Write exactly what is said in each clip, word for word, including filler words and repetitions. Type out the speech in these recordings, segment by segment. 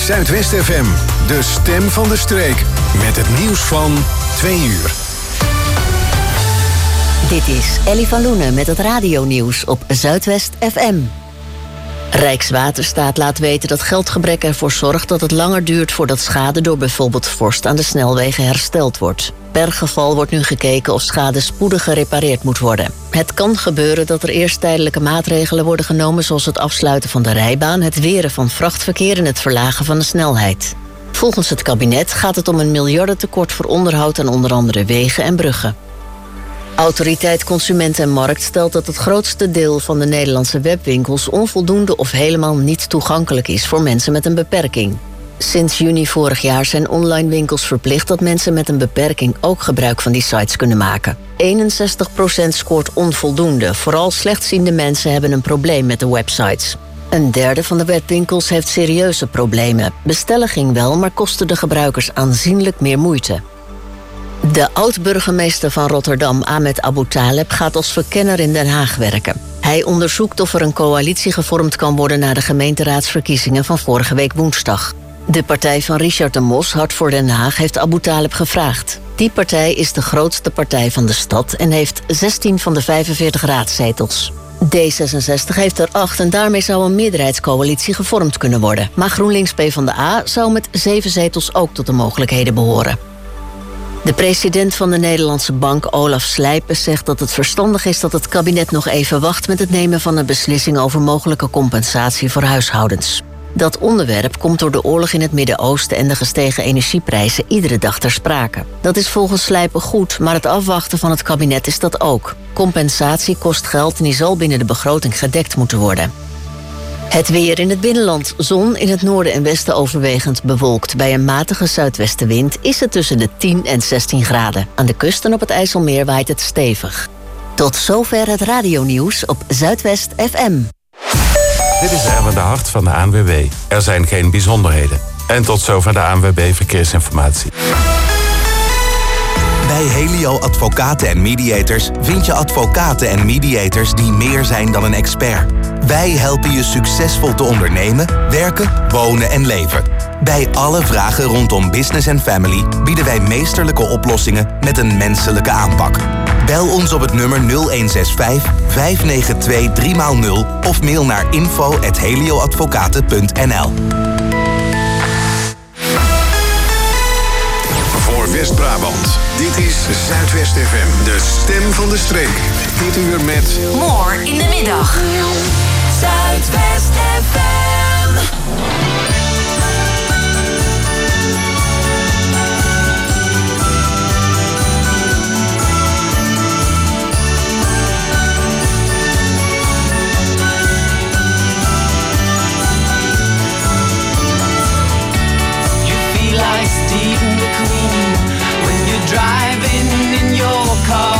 Zuidwest F M, de stem van de streek. Met het nieuws van twee uur. Dit is Ellie van Loenen met het radionieuws op Zuidwest F M. Rijkswaterstaat laat weten dat geldgebrek ervoor zorgt dat het langer duurt voordat schade door bijvoorbeeld vorst aan de snelwegen hersteld wordt. Per geval wordt nu gekeken of schade spoedig gerepareerd moet worden. Het kan gebeuren dat er eerst tijdelijke maatregelen worden genomen, zoals het afsluiten van de rijbaan, het weren van vrachtverkeer en het verlagen van de snelheid. Volgens het kabinet gaat het om een miljardentekort voor onderhoud aan onder andere wegen en bruggen. Autoriteit Consument en Markt stelt dat het grootste deel van de Nederlandse webwinkels onvoldoende of helemaal niet toegankelijk is voor mensen met een beperking. Sinds juni vorig jaar zijn online winkels verplicht dat mensen met een beperking ook gebruik van die sites kunnen maken. eenenzestig procent scoort onvoldoende. Vooral slechtziende mensen hebben een probleem met de websites. Een derde van de webwinkels heeft serieuze problemen. Bestellen ging wel, maar kostte de gebruikers aanzienlijk meer moeite. De oud-burgemeester van Rotterdam, Ahmed Abu Taleb, gaat als verkenner in Den Haag werken. Hij onderzoekt of er een coalitie gevormd kan worden na de gemeenteraadsverkiezingen van vorige week woensdag. De partij van Richard de Mos, Hart voor Den Haag, heeft Abu Taleb gevraagd. Die partij is de grootste partij van de stad en heeft zestien van de vijfenveertig raadszetels. D zesenzestig heeft er acht en daarmee zou een meerderheidscoalitie gevormd kunnen worden. Maar GroenLinks PvdA zou met zeven zetels ook tot de mogelijkheden behoren. De president van de Nederlandse Bank, Olaf Slijpen, zegt dat het verstandig is dat het kabinet nog even wacht met het nemen van een beslissing over mogelijke compensatie voor huishoudens. Dat onderwerp komt door de oorlog in het Midden-Oosten en de gestegen energieprijzen iedere dag ter sprake. Dat is volgens Slijpen goed, maar het afwachten van het kabinet is dat ook. Compensatie kost geld en die zal binnen de begroting gedekt moeten worden. Het weer in het binnenland. Zon, in het noorden en westen overwegend bewolkt. Bij een matige zuidwestenwind is het tussen de tien en zestien graden. Aan de kust en op het IJsselmeer waait het stevig. Tot zover het radionieuws op Zuidwest F M. Dit is Erwin de Hart van de A N W B. Er zijn geen bijzonderheden. En tot zover de A N W B Verkeersinformatie. Bij Helio Advocaten en Mediators vind je advocaten en mediators die meer zijn dan een expert. Wij helpen je succesvol te ondernemen, werken, wonen en leven. Bij alle vragen rondom business en family bieden wij meesterlijke oplossingen met een menselijke aanpak. Bel ons op het nummer nul een zes vijf, vijf negen twee, drie nul of mail naar info at helioadvocaten punt n l. Voor West-Brabant, dit is Zuidwest F M, de stem van de streek. Dit uur met... More in de middag. Zuidwest F M. Like Stephen McQueen when you're driving in your car,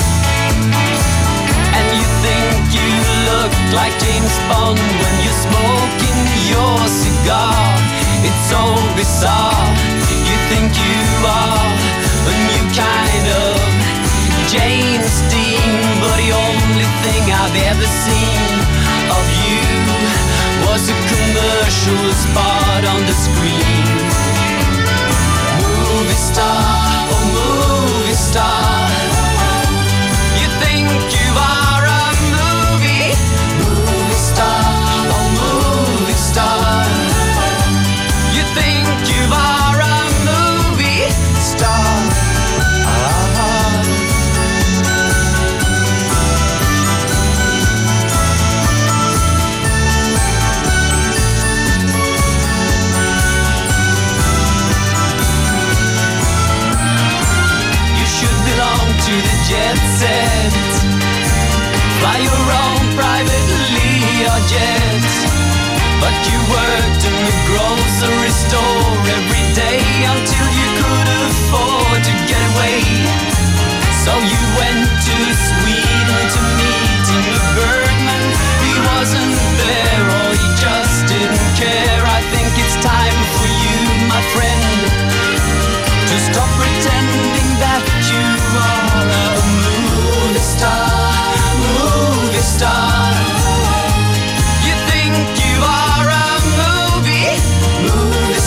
and you think you look like James Bond when you're smoking your cigar. It's so bizarre. You think you are a new kind of James Dean, but the only thing I've ever seen of you was a commercial spot on the screen. Movie star, oh movie star, you think you are a movie, movie star, oh movie star, you think you are a movie star. Ah. To the jet set, fly your own private Learjet, but you worked in the grocery store every day until you could afford to get away. So you went to Sweden to meet Ingmar Bergman. He wasn't there or he just didn't care. I think it's time for you, my friend, to stop pretending that you are a movie star, movie star. You think you are a movie, movie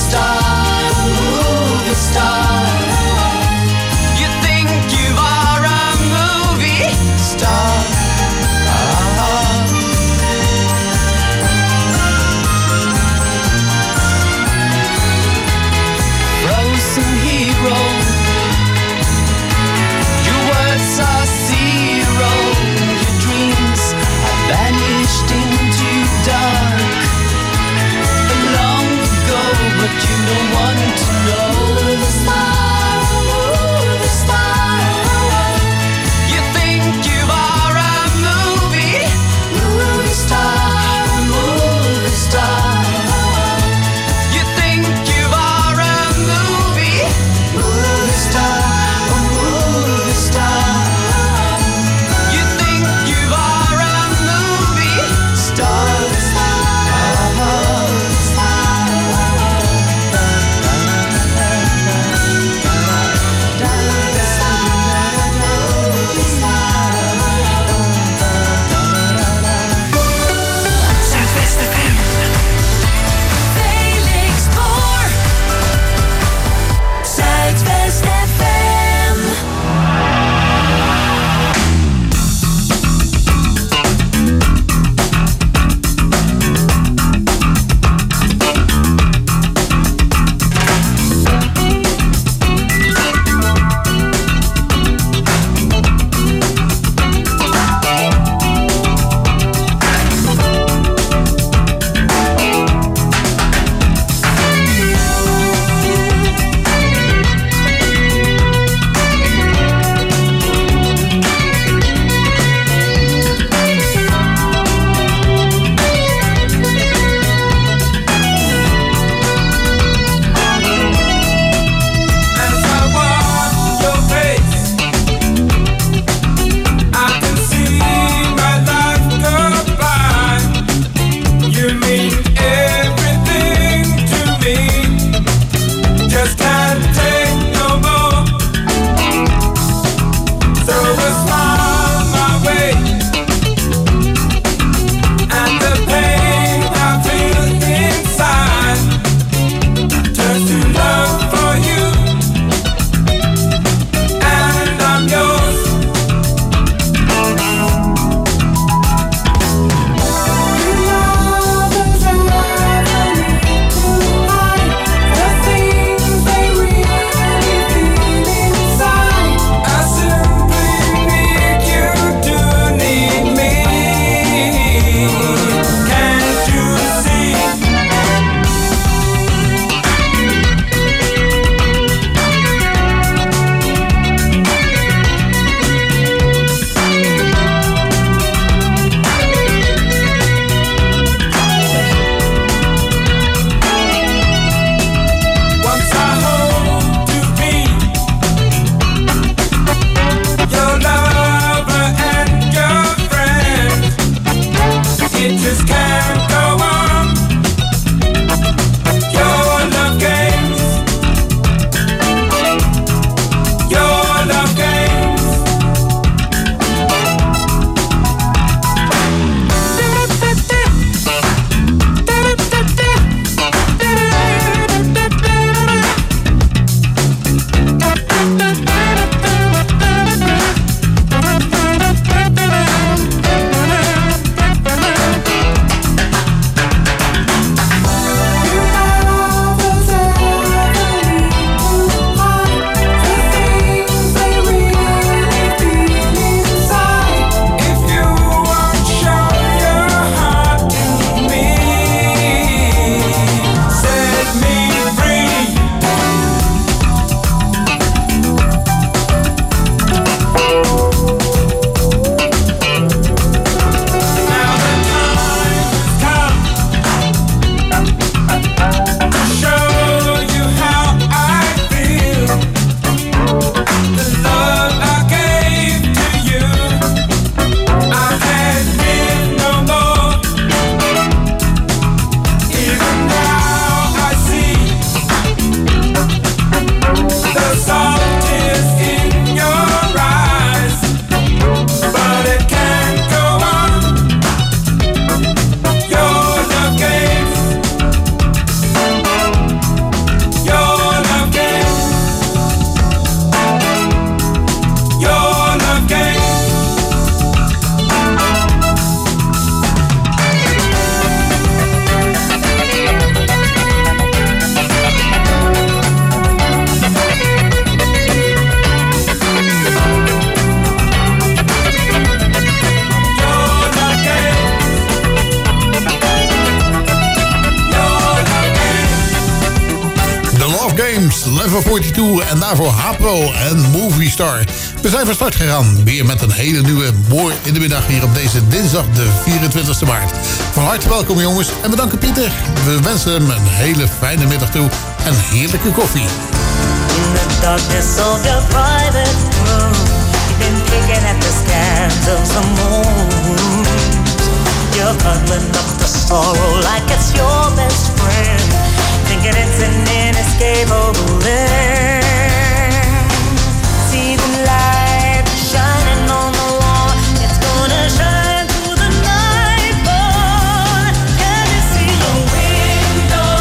van tweeënveertig en daarvoor Hapro en Movie Star. We zijn van start gegaan, weer met een hele nieuwe Mooi in de Middag hier op deze dinsdag de vierentwintigste maart. Van harte welkom jongens en bedanken Pieter. We wensen hem een hele fijne middag toe en heerlijke koffie. In the darkness of your private room, you've been picking at the scans of the moon. You're cuddling up the sorrow like it's your best friend, thinking it's an inescapable end. See the light shining on the wall, it's gonna shine through the night, boy. Can you see the window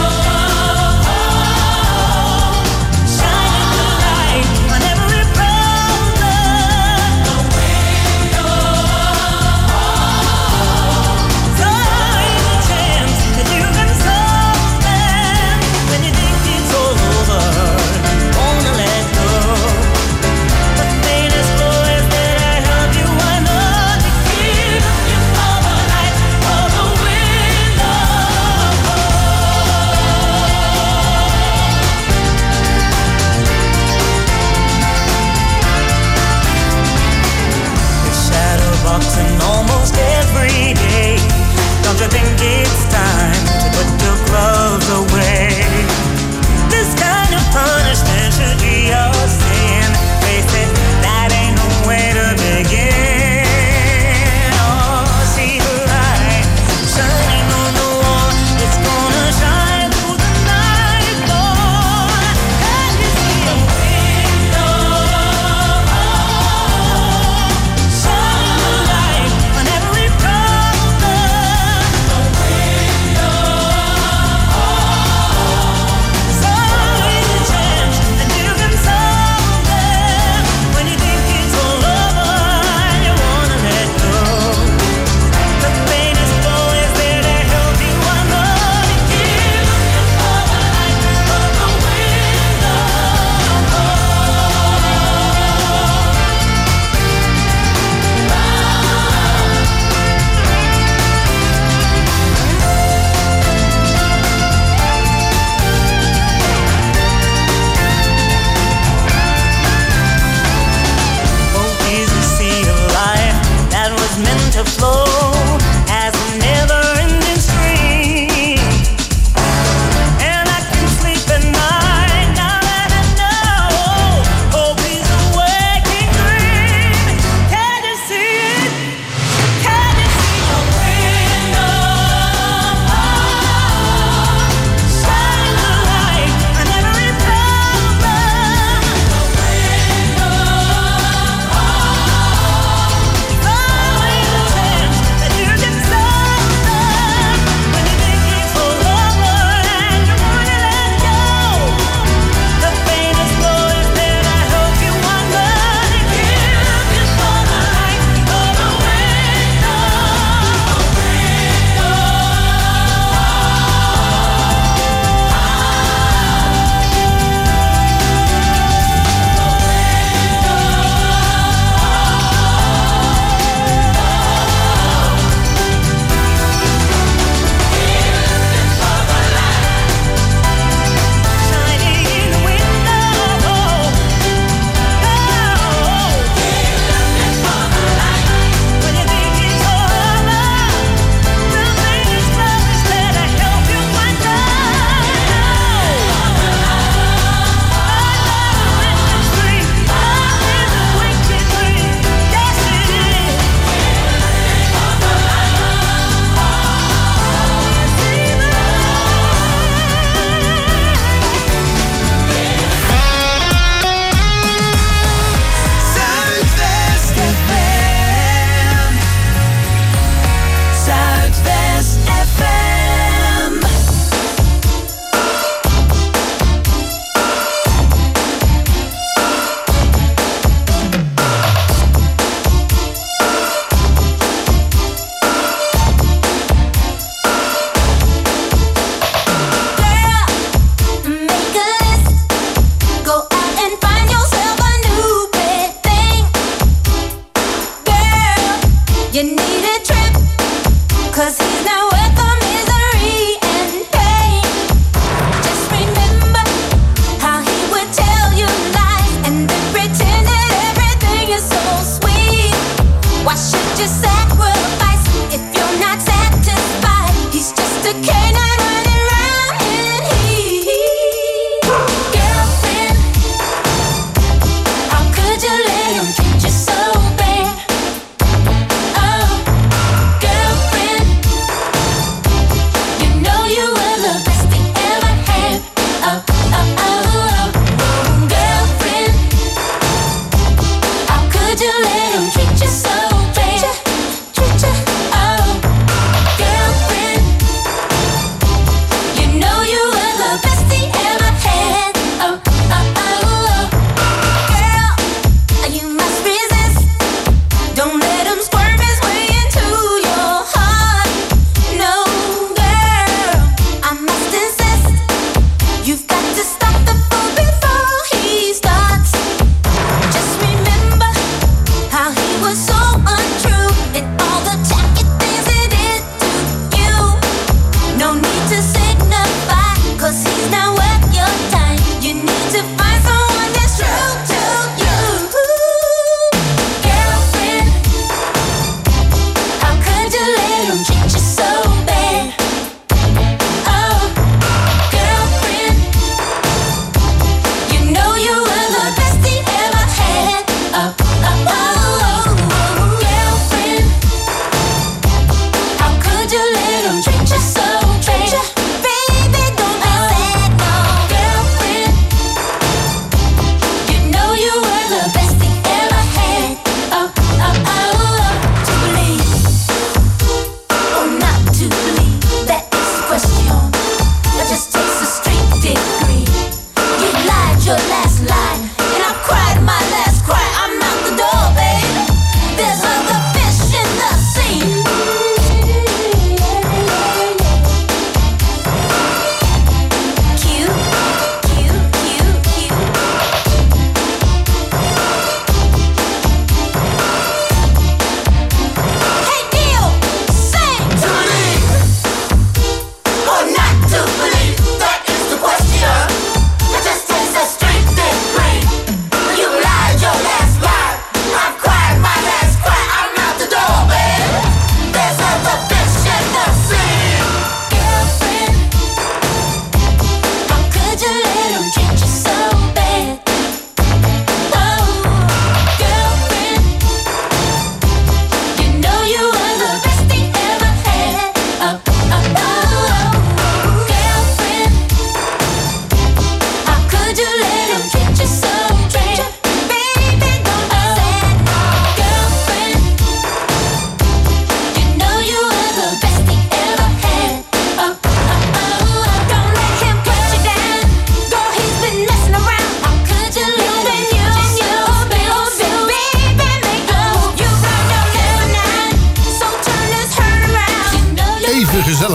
shining the light on every problem? The window time a chance that you can solve them when you think it's all over. Oh no.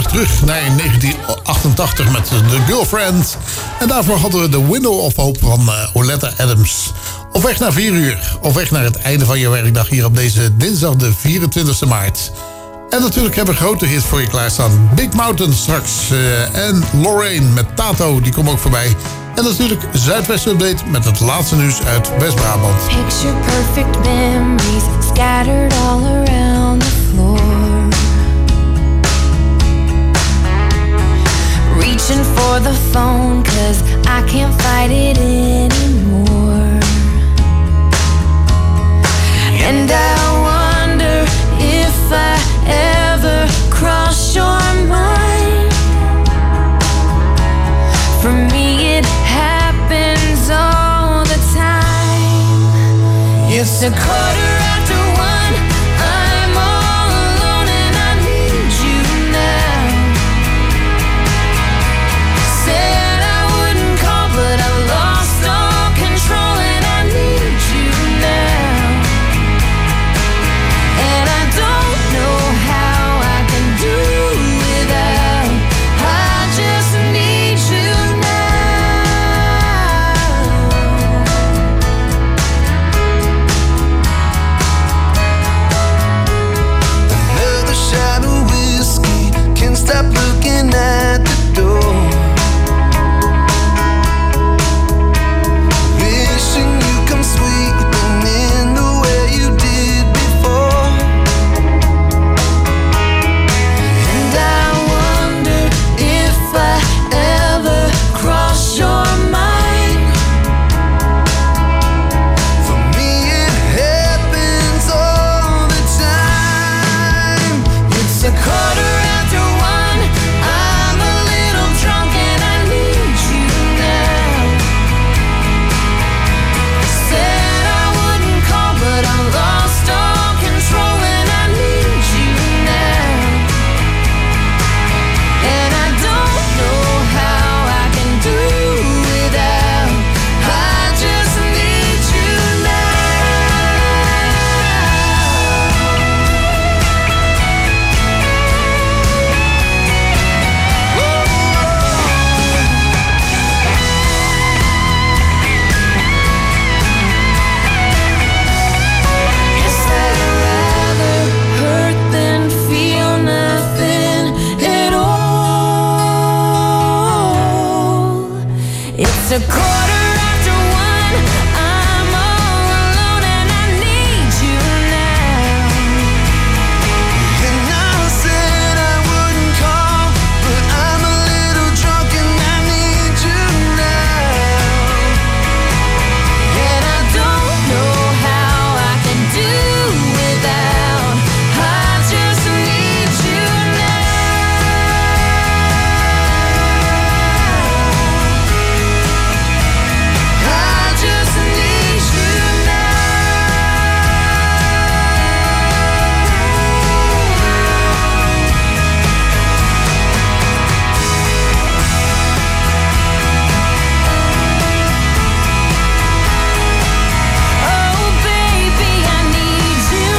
terug naar negentien achtentachtig met The Girlfriend. En daarvoor hadden we The Window of Hope van uh, Oleta Adams. Op weg naar vier uur. Op weg naar het einde van je werkdag hier op deze dinsdag de vierentwintigste maart. En natuurlijk hebben we grote hits voor je klaarstaan. Big Mountain straks. Uh, en Lorraine met Tato, die komt ook voorbij. En natuurlijk Zuidwest Update met het laatste nieuws uit West-Brabant. Picture perfect memories scattered all around the floor. Reaching for the phone cause I can't fight it anymore. And I wonder if I ever cross your mind. For me it happens all the time. It's a quarter after one, I'm all alone and I need you now. Said I wouldn't call but I lost all control and I need you now. And I don't know how I can do without, I just need you now. Another shot of whiskey, can't stop looking at the door. Wishing you come sweeping in the way you did before. And I wonder if I ever cross your mind. For me it happens all the time. It's a quarter after one, I'm a little drunk and I need you now. Said I wouldn't call but I lost all control and I need you now. And I don't know how I can do without, I just need you now. Guess I'd rather hurt than feel nothing at all. It's a quarter after one, I'm all alone and I need you now. And I said I wouldn't call, but I'm a little drunk and I need you now. And I don't know how I can do without, I just need you now. I just need you now. Oh baby, I need you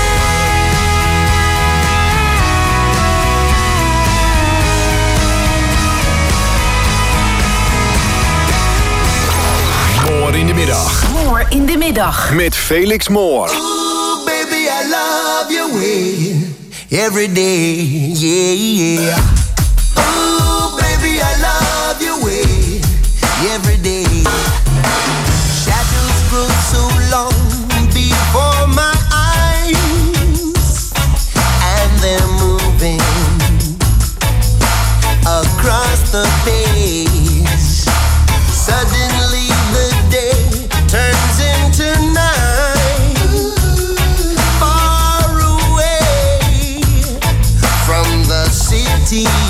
Moor in de middag. Moor in de middag. Met Felix Moor. Ooh, baby, I love your way every day, yeah, yeah. Ooh, baby, I love your way every day. Shadows grow so long before my eyes, and they're moving across the page. Suddenly the day turns into night. Far away from the city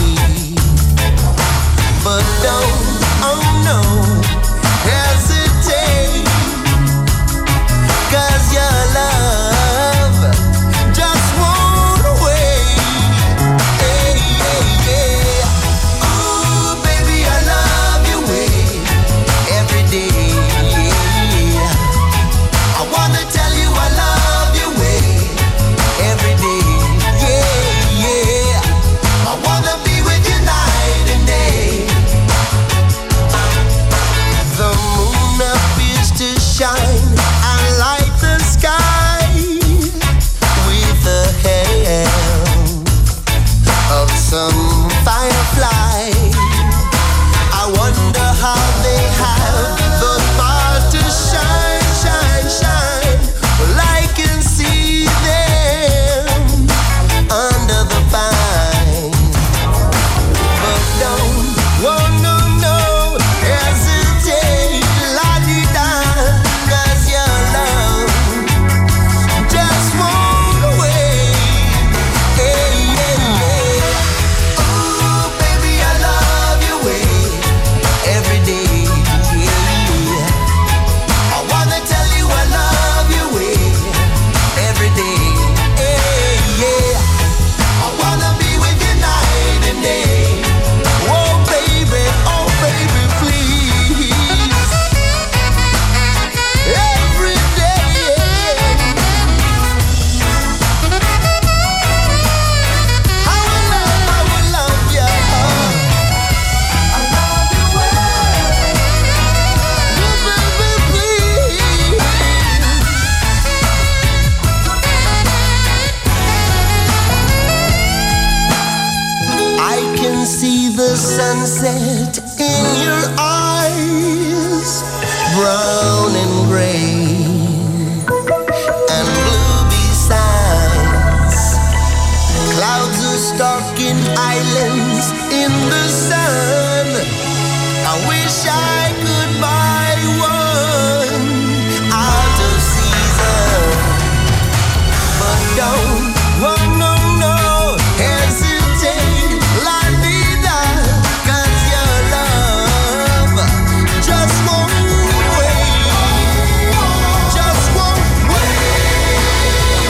in the sun. I wish I could buy one out of season, but don't, oh no, no, hesitate, la vida, 'cause your love just won't wait, just won't wait.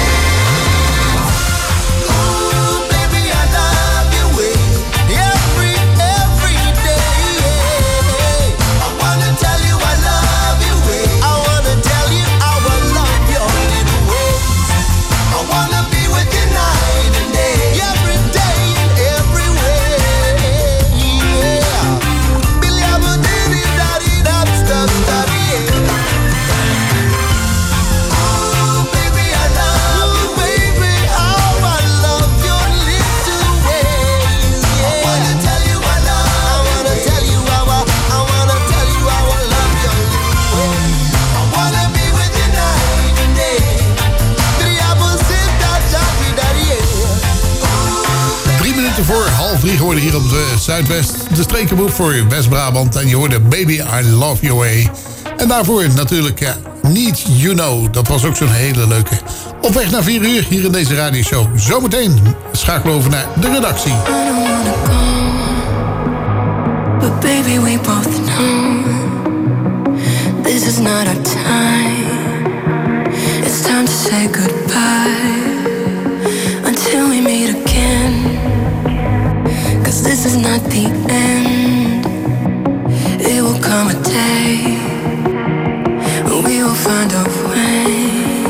Ooh, baby, I love your way, every, every day. I wanna tell you I love your way, I wanna tell you how I love your little ways. I wanna be with you night and day, every day and every way. Yeah. Billy, I'm a diddy, daddy, that's the study. Ooh, baby, I love you, baby, how I love your little ways. Yeah. I wanna tell you I love, I wanna tell you how I, I wanna tell you how I love your little ways. I wanna be with you night and day. Drie minuten voor half drie geworden hier op de Zuidwest. De strekenboek voor West-Brabant. En je hoorde Baby, I Love Your Way. En daarvoor natuurlijk ja, Need You Know. Dat was ook zo'n hele leuke. Op weg naar vier uur hier in deze radioshow. Zometeen schakelen we over naar de redactie. I don't wanna go, but baby, we both know this is not our time. It's time to say goodbye until we meet again. 'Cause this is not the end. It will come a day when we will find a way.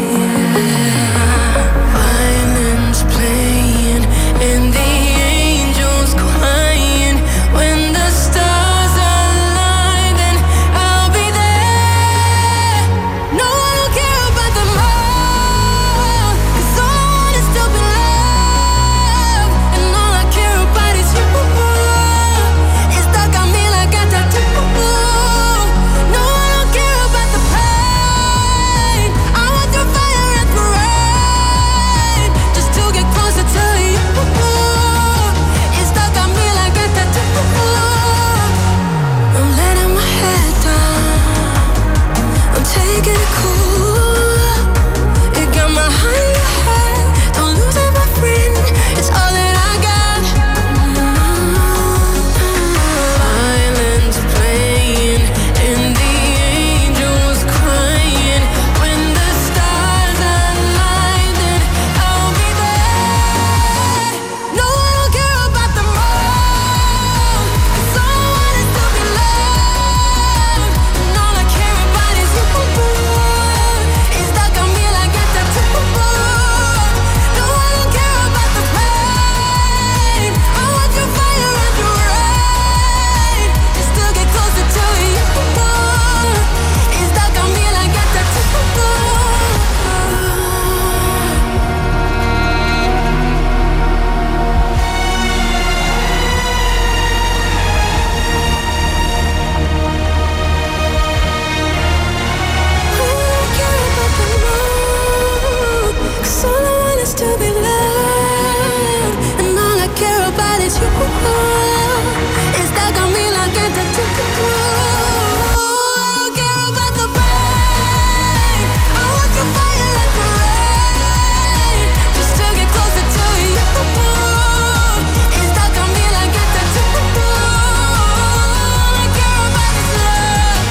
Violins playing and the angels crying. When the stars align, then I'll be there. No, I don't care about the more, 'cause all I want is to be loved, and all I care about is you. It's stuck on me like a tattoo. No, I don't care about the pain. I want the fire and the rain, just to get closer to you. It's stuck on me like a tattoo. I'm letting my head down, I'm taking it cool. It got my heart in your head, don't lose it, my friend. It's all that I got. Violins playing and the angels crying. When the stars align, then I'll be there. No, I don't care about the more, 'cause all I want is to be loved, and all I care about is you. It's stuck on me like a tattoo. No, I don't care about the pain. I want your fire and your rain, just to get closer to you. It's stuck on me like a tattoo. Cause all I want is to be loved, and all I care about is you. It's stuck on me like a tattoo. I don't care about the pain. I want your fire and the rain, just to get closer to you. It's stuck on me like a tattoo. All I care about is love.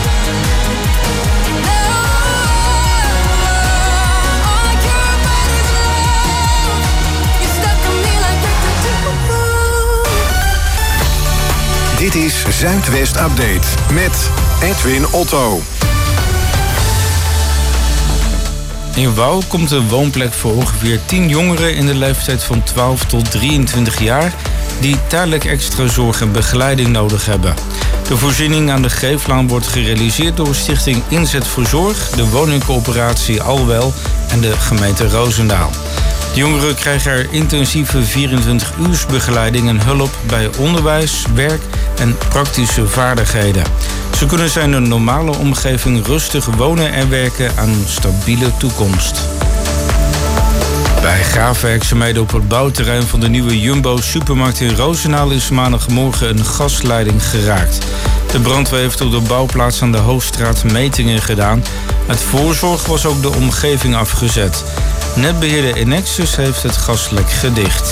All I care about is love. You're stuck on me like a tattoo. Dit is Zuidwest Update met Edwin Otto. In Wouw komt een woonplek voor ongeveer tien jongeren in de leeftijd van twaalf tot drieëntwintig jaar die tijdelijk extra zorg en begeleiding nodig hebben. De voorziening aan de Geeflaan wordt gerealiseerd door Stichting Inzet voor Zorg, de woningcoöperatie Alwel en de gemeente Roosendaal. De jongeren krijgen er intensieve vierentwintig uurs begeleiding en hulp bij onderwijs, werk en praktische vaardigheden. Ze kunnen zijn in een normale omgeving rustig wonen en werken aan een stabiele toekomst. Bij graafwerkzaamheden op het bouwterrein van de nieuwe Jumbo-supermarkt in Roosendaal is maandagmorgen een gasleiding geraakt. De brandweer heeft op de bouwplaats aan de Hoogstraat metingen gedaan. Uit voorzorg was ook de omgeving afgezet. Netbeheerder Enexus heeft het gaslek gedicht.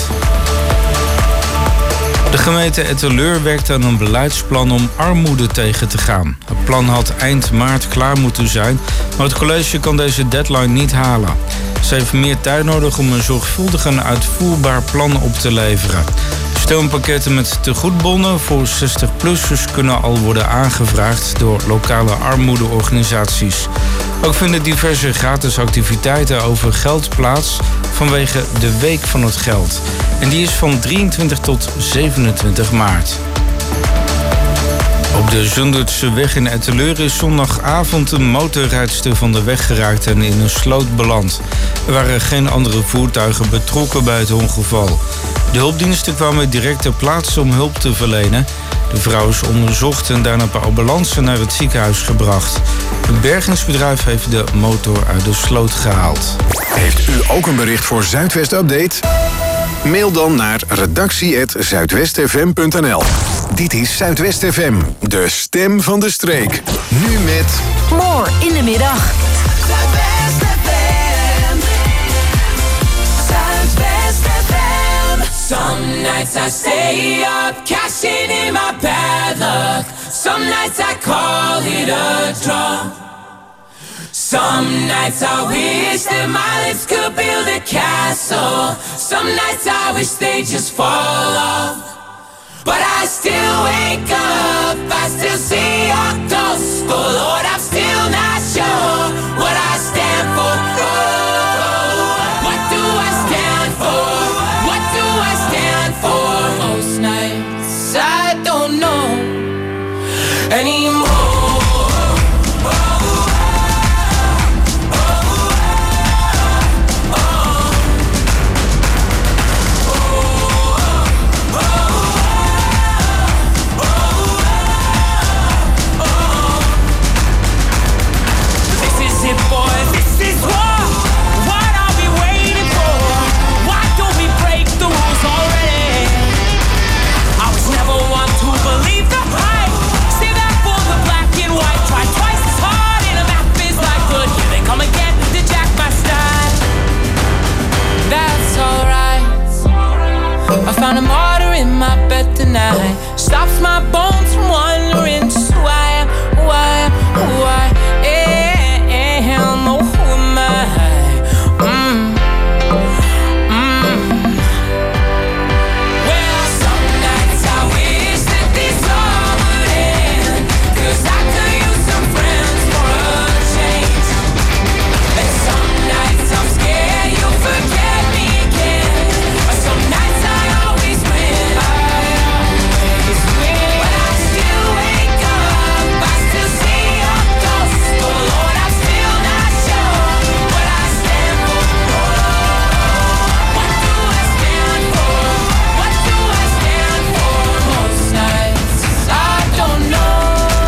De gemeente Etteleur werkt aan een beleidsplan om armoede tegen te gaan. Het plan had eind maart klaar moeten zijn, maar het college kan deze deadline niet halen. Ze heeft meer tijd nodig om een zorgvuldig en uitvoerbaar plan op te leveren. Steunpakketten met tegoedbonnen voor zestig-plussers kunnen al worden aangevraagd door lokale armoedeorganisaties. Ook vinden diverse gratis activiteiten over geld plaats vanwege de Week van het Geld. En die is van drieëntwintig tot zevenentwintig maart. Op de Zundertse weg in Etteleur is zondagavond een motorrijdster van de weg geraakt en in een sloot beland. Er waren geen andere voertuigen betrokken bij het ongeval. De hulpdiensten kwamen direct ter plaatse om hulp te verlenen. De vrouw is onderzocht en daarna per ambulance naar het ziekenhuis gebracht. Een bergingsbedrijf heeft de motor uit de sloot gehaald. Heeft u ook een bericht voor Zuidwest Update? Mail dan naar redactie apenstaartje zuidwestfm punt n l. Dit is Zuidwest F M, de stem van de streek. Nu met... More in de middag. Zuidwest F M. Zuidwest F M. Some nights I stay up, cashing in my bad luck. Some nights I call it a draw. Some nights I wish that my lips could build a castle. Some nights I wish they just fall off. But I still wake up, I still see your ghost. Oh Lord, I'm still not sure what I stand for. Oh, what do I stand for? What do I stand for? Most nights I don't know anymore. I found a martyr in my bed tonight. Stops my bones from wandering. Just who I am, who I am, who I am. Oh, who am I? Mm. Mm. Well, some nights I wish that this all would end, 'cause I could use some friends for a change. And some nights I'm scared you'll forget me again. Some nights I always win, I always win. But I still wake up, I still see your ghost. Oh Lord, I'm still not sure what I stand for. What do I stand for? What do I stand for? Most nights I don't know.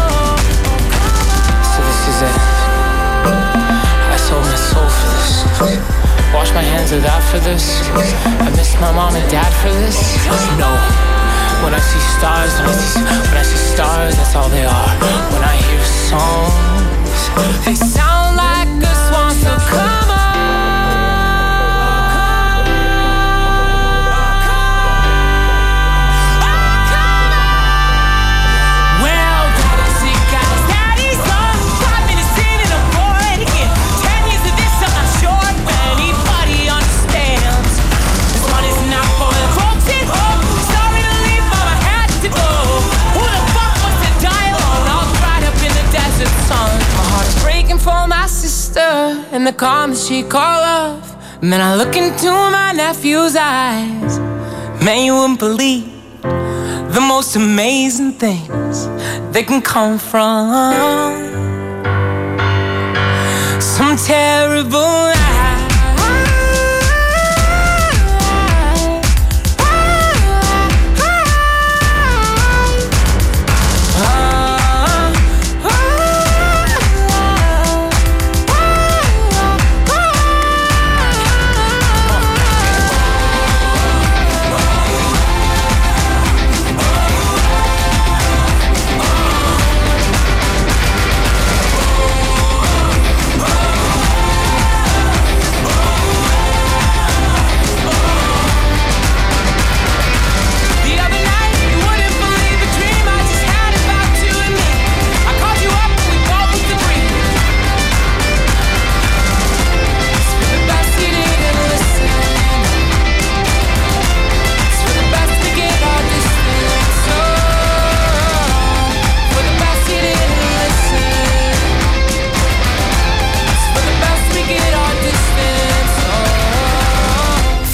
So this is it. I sold my soul for this. Wash my hands of that for this. I miss my mom and dad for this. No. When I see stars, when I see, when I see stars, that's all they are. When I hear songs, they sound like a swan, so come on. For my sister and the calm she call love. Man, I look into my nephew's eyes. Man, you wouldn't believe the most amazing things that can come from some terrible life.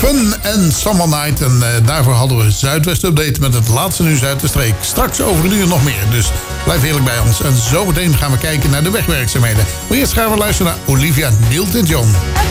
Fun and Summer Night. En uh, daarvoor hadden we Zuidwest Update met het laatste nieuws uit de streek. Straks over een uur nog meer, dus blijf heerlijk bij ons. En zometeen gaan we kijken naar de wegwerkzaamheden. Maar eerst gaan we luisteren naar Olivia Newton-John.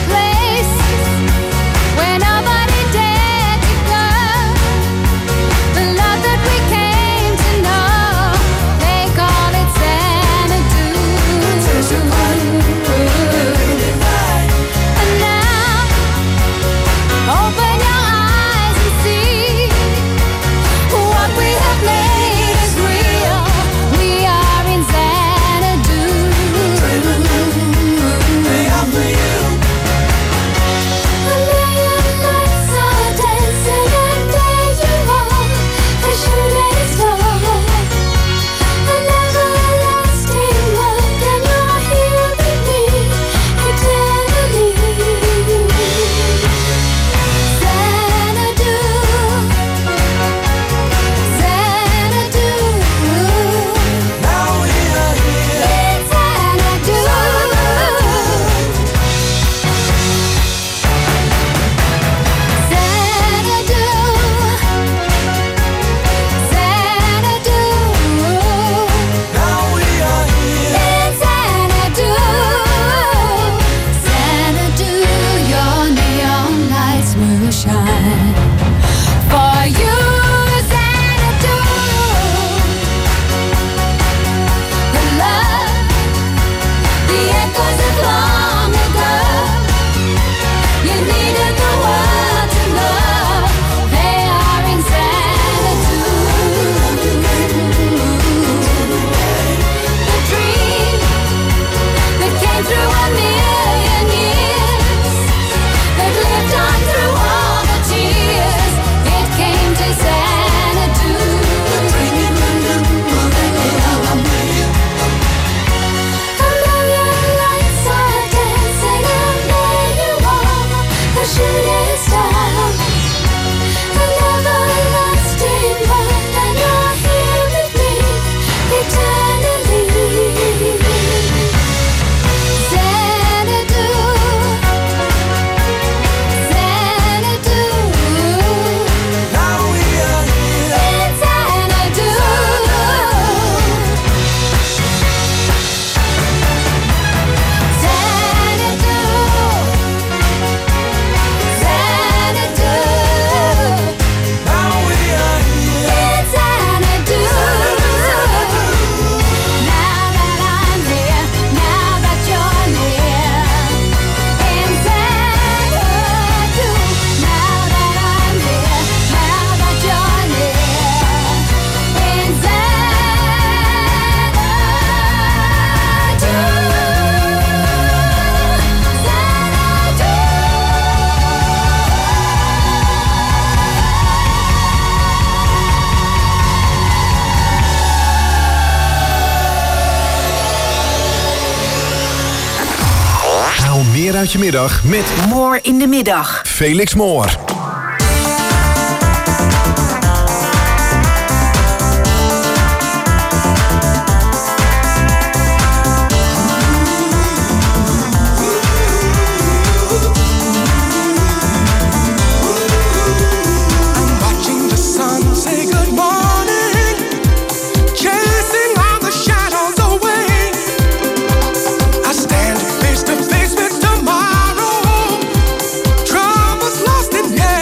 Meer uit je middag met Moor in de middag. Felix Moor. Face to face with tomorrow, troubles lost in heaven.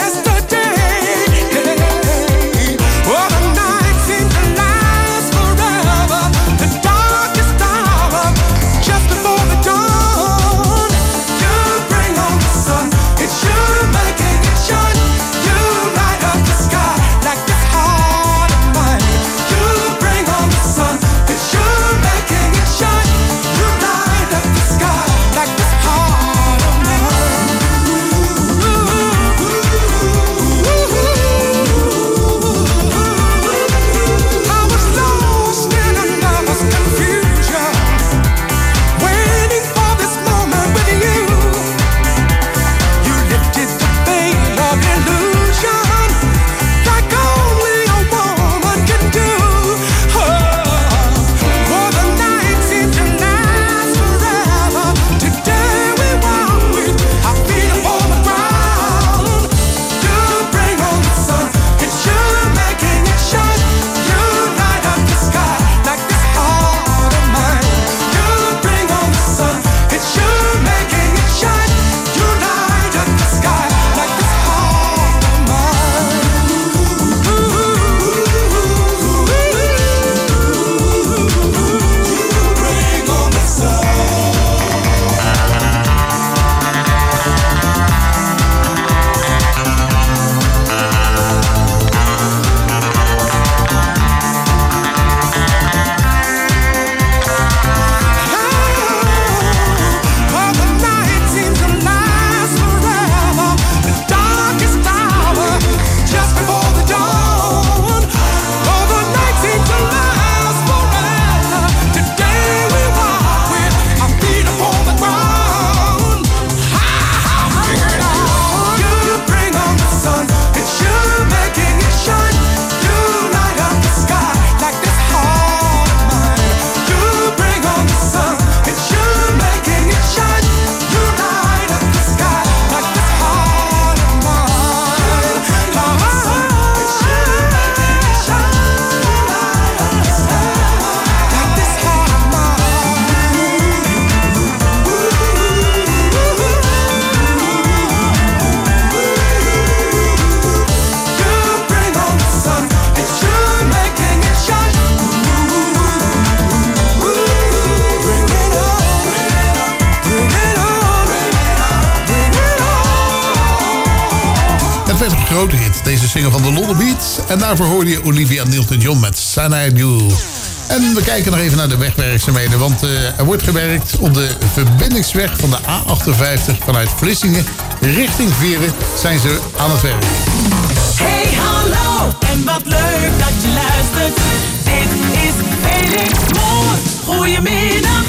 grote hit. Deze single van de London Beats. En daarvoor hoorde je Olivia Newton-John met Xanadu. En we kijken nog even naar de wegwerkzaamheden. Want uh, er wordt gewerkt op de verbindingsweg van de A achtenvijftig vanuit Vlissingen richting Veren zijn ze aan het werk. Hey hallo, en wat leuk dat je luistert. Dit is Felix Moore. Goedemiddag.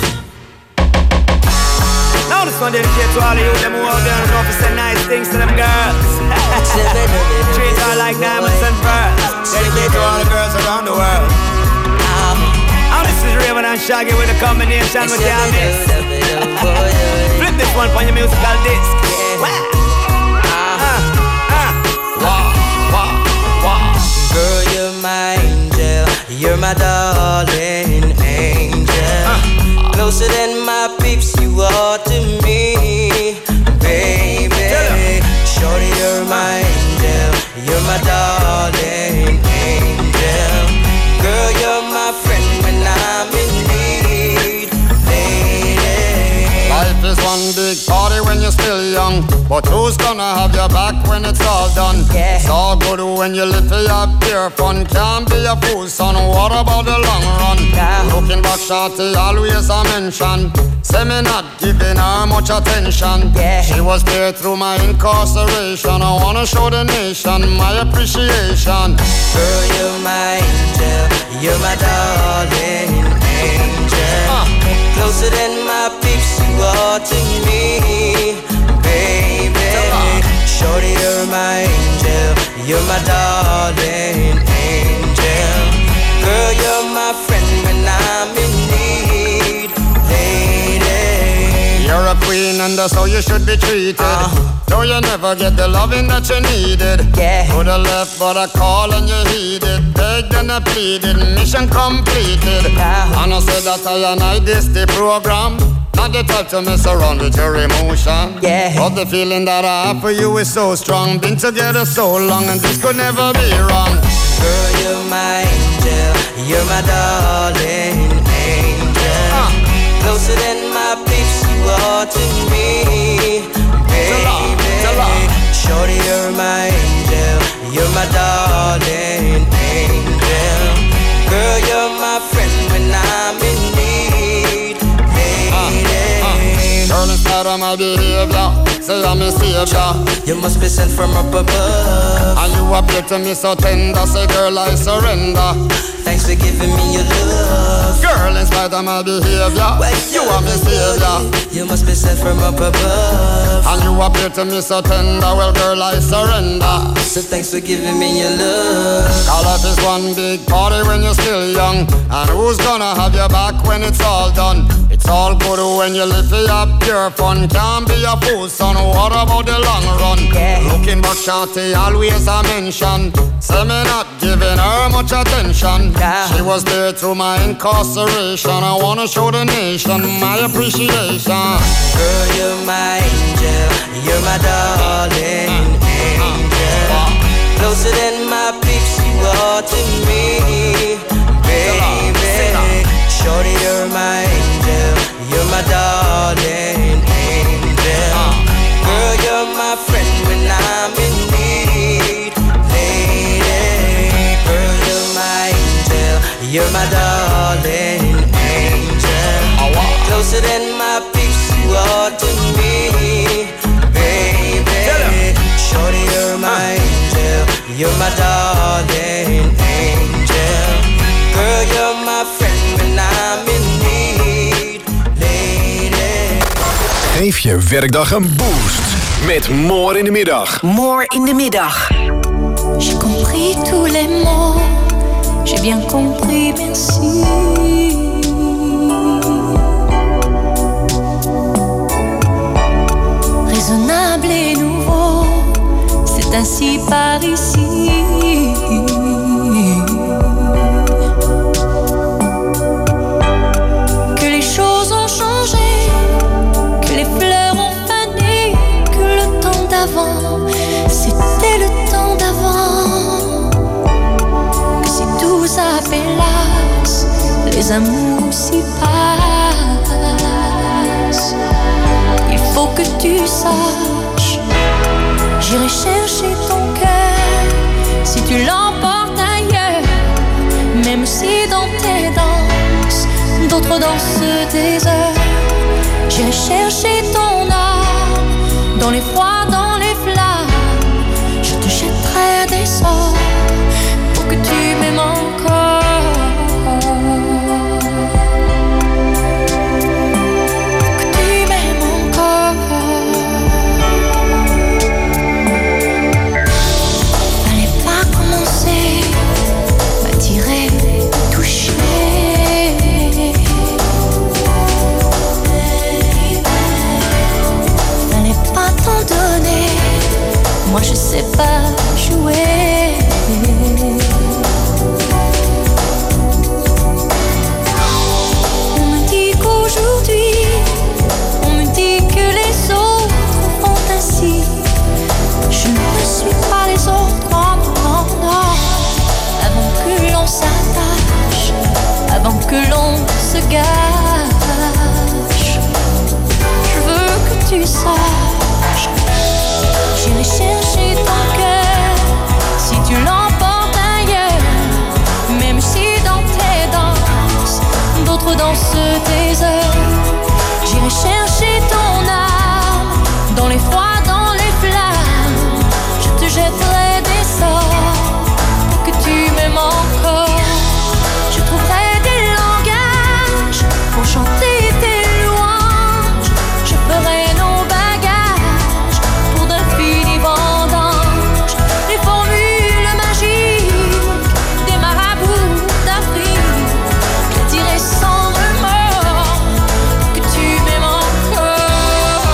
Now this one dedicated to all of you them who out there and know to say nice things to them girls. Treat her like diamonds and pearls. Dedicated to all the girls around the world. Now this is Raven and Shaggy with a combination with your mix. Flip this one on your musical disc. Girl, you're my angel, you're my darling angel. uh, Closer than my peeps, you are to me, baby. Shorty, you're my angel, you're my darling angel. Girl, you're my friend when I'm in need, lady. Life is one big party when you're still young, but who's gonna have your back when it's all done? Yeah. It's all good when you live for your pure fun. Can't be a fool, son, what about the long run? Yeah. Looking back, shorty, always a mention. Say me not giving her much attention. Yeah. She was there through my incarceration. I wanna show the nation my appreciation. Girl, you're my angel, you're my darling angel. uh. Closer than my peeps, you are to me, baby. Shorty, you're my angel, you're my darling angel. Girl, you're my friend when I'm in need, lady. You're a queen and that's how you should be treated. uh. Though you never get the loving that you needed. Yeah. Could have left but I called and you heeded. Begged and I pleaded, mission completed. Yeah. And I said that I and I this the program. Not the type to mess around with your emotion. Yeah. But the feeling that I have for you is so strong. Been together so long and this could never be wrong. Girl, you're my angel, you're my darling angel. uh. Closer than my peeps, you are to me, baby. Shorty, you're my angel, you're my darling angel. Girl, you're my friend when I'm in need, lady. Girl, in spite of my behavior, say I'm a savior. You must be sent from up above. And you appear to me so tender, say girl I surrender. Thanks for giving me your love. Girl, in spite of my behavior, you are my savior. You must be sent from up above. And you appear to me so tender, well girl I surrender. So thanks for giving me your love. Call life is one big party when you're still young. And who's gonna have your back when it's all done? It's all good when you live for your pure fun. Can't be a fool, son, what about the long run? Yeah. Looking back, shorty, always a mention. Say me not giving her much attention. Yeah. She was there through my incarceration. I wanna show the nation my appreciation. Girl, you're my angel, you're my darling angel. Closer than my peeps, you are to me, baby. Shorty, you're my angel, you're my darling angel. Girl, you're my friend when I'm in need, lady. Girl, you're my angel, you're my darling angel. Closer than my peeps, you are to me, baby. Shorty, you're my angel, you're my darling angel. Girl, you're my friend when I'm in need, lady. Geef je werkdag een boost met More in de middag. More in de middag. J'ai compris tous les mots, j'ai bien compris, merci. Raisonnable et nouveau, c'est ainsi par ici. Que les choses ont changé, que les fleurs ont fané, que le temps d'avant, c'était le temps d'avant. Que si tout s'appelasse, les amours s'y passent. Il faut que tu saches, j'irai chercher ton cœur. si tu l'emportes ailleurs. Même si dans tes danses, d'autres dansent des heures. J'irai chercher ton âme dans les froids, dans les flammes. Je te jetterai des sorts pour que tu m'aimes encore. Moi je sais pas jouer. On me dit qu'aujourd'hui, on me dit que les autres font ainsi. Je ne suis pas les autres, non, non, non. Avant que l'on s'attache, avant que l'on se gâche, je veux que tu saches. J'irai chercher ton cœur si tu l'emportes ailleurs. Même si dans tes danses, d'autres dansent tes heures. J'irai chercher ton âme dans les froids, dans les flammes. Je te jetterai des sorts pour que tu m'aimes encore. Je trouverai des langages pour chanter tes louanges. Je ferai nos bagages pour d'infinis vendanges. Les formules magiques des marabouts d'Afrique. Je les dirai sans remords que tu m'aimes encore.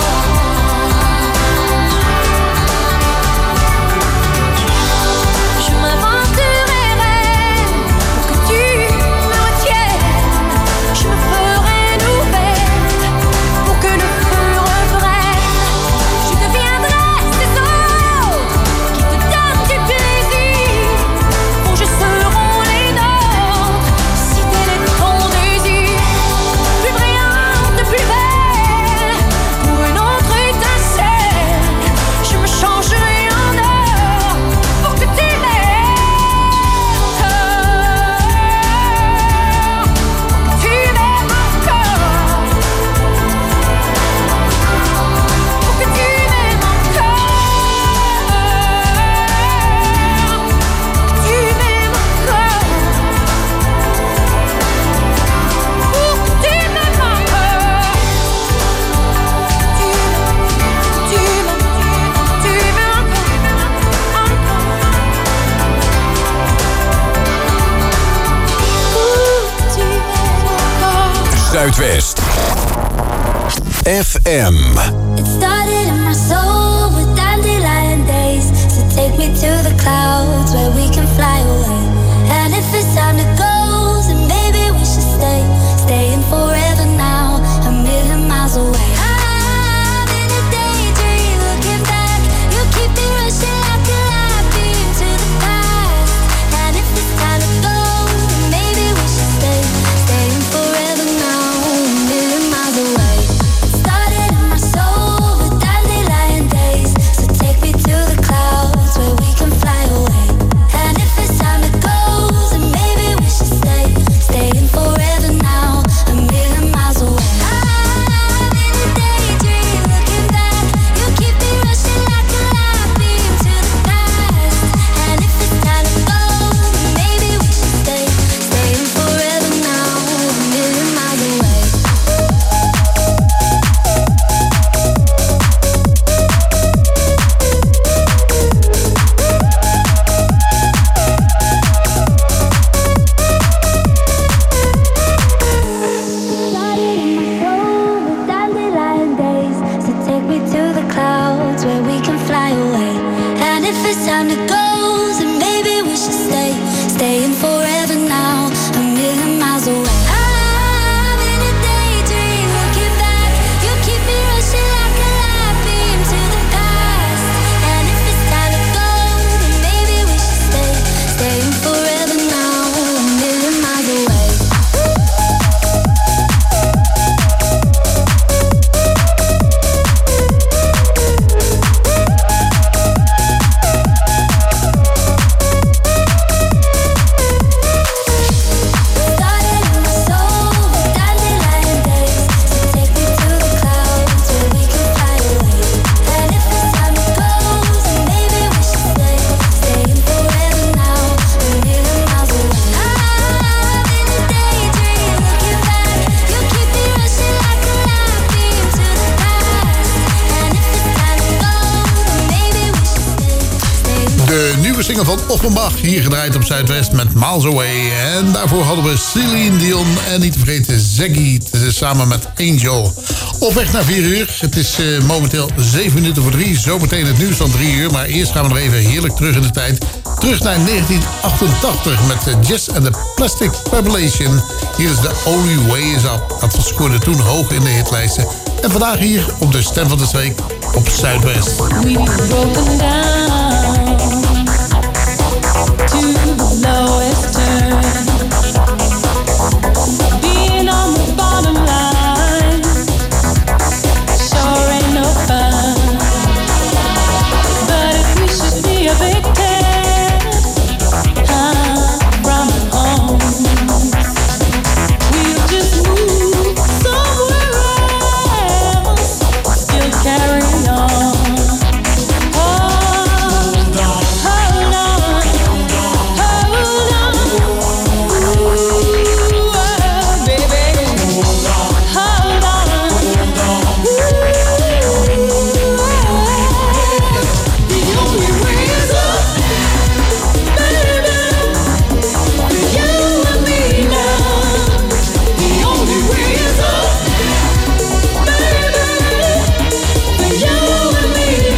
Je m'inventerai rêve pour que tu me retiennes. Je me ferai nouvelle pour que le feu reprenne. Je deviendrai ces autres qui te donnent du plaisir. Vos jeux seront les nôtres si tel est ton désir. Plus brillante, plus belle, pour une autre étincelle. Je me changerai en or pour que tu m'aimes encore. Tu m'aimes encore. Pour que tu m'aimes encore. Tu m'aimes encore. Pour que tu m'aimes encore. Tu m'aimes, tu m'aimes encore. Zuidwest F M. It started in my soul with dandelion days. So take me to the clouds where we can fly away. And if it's time to go, then maybe we should stay. Staying forever now, a million miles away. I'm in a daydream, looking back. You keep me rushing like a light beam to the past. And if it's time to go, then maybe we should stay. Staying forever now, a million miles away. Started in my soul with dandelion days. So take me to the clouds where we can fly away. And if it's time to go, then maybe we should stay. Staying forever now, a million miles away. I'm in a daydream, looking back. You keep me rushing like a light beam to the past. And if it's time to go, then maybe we should stay. Staying forever now, a million miles away. Started in my soul with dandelion days. So take me to the clouds where we can fly away. And if it's time to go, then maybe we should stay. Staying forever now, a million miles away. I'm in a daydream, looking back. You keep me rushing like a light beam to the past. And if it's time to go, then maybe we should stay. Staying forever now, a million miles away. single van Offenbach. Hier gedraaid op Zuidwest met Miles Away. En daarvoor hadden we Celine Dion en niet te vergeten Zaggy samen met Angel. Op weg naar vier uur. Het is uh, momenteel zeven minuten voor drie. Zometeen het nieuws van drie uur. Maar eerst gaan we nog even heerlijk terug in de tijd. Terug naar negentien achtentachtig met uh, Jess and the Plastic Revelation. Hier is The Only Way Is Up. Dat scoorde toen hoog in de hitlijsten. En vandaag hier op de Stem van de Streek op Zuidwest. We've broken down to the lowest turn. Being on the bottom line sure ain't no fun. But if we should be a victim uh, from home, we'll just move somewhere else, still carry on. Hold on, hold on, hold on. Ooh, oh, baby, hold on, hold on. The only way is up, baby, for you and me now. The only way is up, baby, for you and me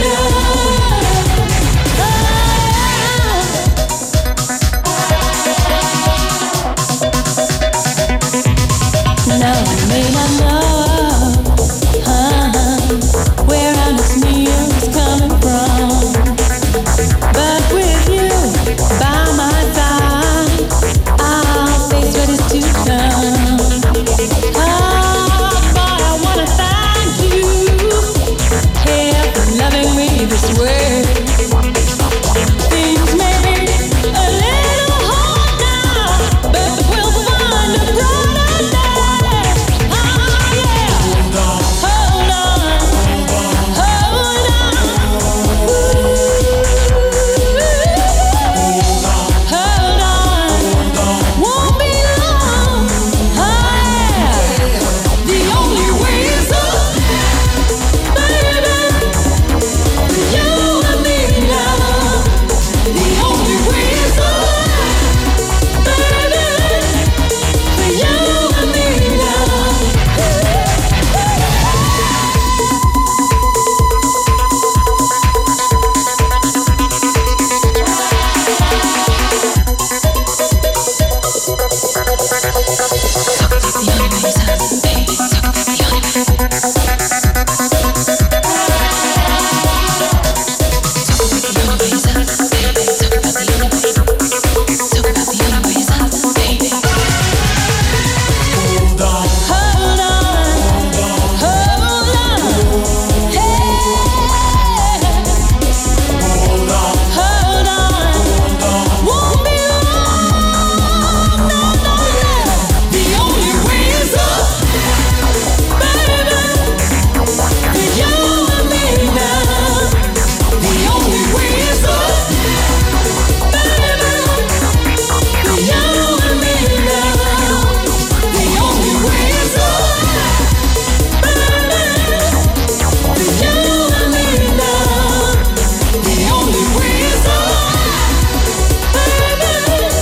now. Now I may not know uh, where honest meal is coming from, but with you by my side, I'll face what is to come. Oh, boy, I wanna thank you, yeah, for loving me this way. Things may be a little hard now, but the will find a brighter day. Oh, yeah. Hold on, hold on, hold on. Hold on, won't be long. Oh, yeah. The only way is up, baby, for you and me now. The only way is up, baby, for you and me now. Hold on, hold on, hey. Hold on, hold on, won't be long. No, no, no. The only way is up, baby, for you and me now. The only way is up, baby, for you and me now. The only way is up, baby, for you and me now. The only way is up, baby.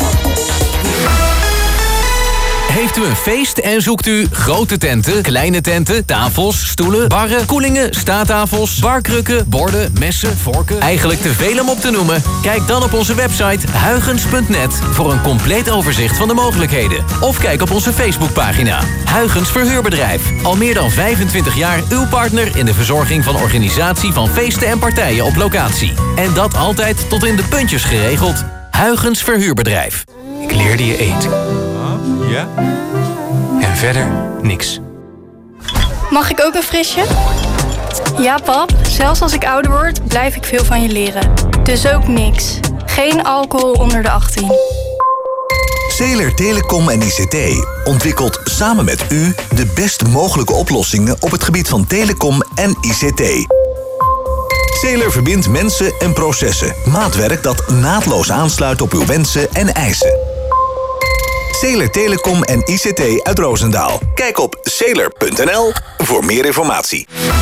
Heeft u een feest en zoekt u grote tenten, kleine tenten, tafels, stoelen, barren, koelingen, staattafels, barkrukken, borden, messen, vorken? Eigenlijk te veel om op te noemen? Kijk dan op onze website huygens punt net voor een compleet overzicht van de mogelijkheden. Of kijk op onze Facebookpagina. Huygens Verhuurbedrijf. Al meer dan vijfentwintig jaar uw partner in de verzorging van organisatie van feesten en partijen op locatie. En dat altijd tot in de puntjes geregeld. Huygens Verhuurbedrijf. Ik leerde je eten. Ja? En verder niks. Mag ik ook een frisje? Ja, pap. Zelfs als ik ouder word, blijf ik veel van je leren. Dus ook niks. Geen alcohol onder de achttien. Zeeler Telecom en I C T ontwikkelt samen met u de best mogelijke oplossingen op het gebied van telecom en I C T. Zeeler verbindt mensen en processen. Maatwerk dat naadloos aansluit op uw wensen en eisen. Zeeler Telecom en I C T uit Roosendaal. Kijk op zeeler punt n l voor meer informatie.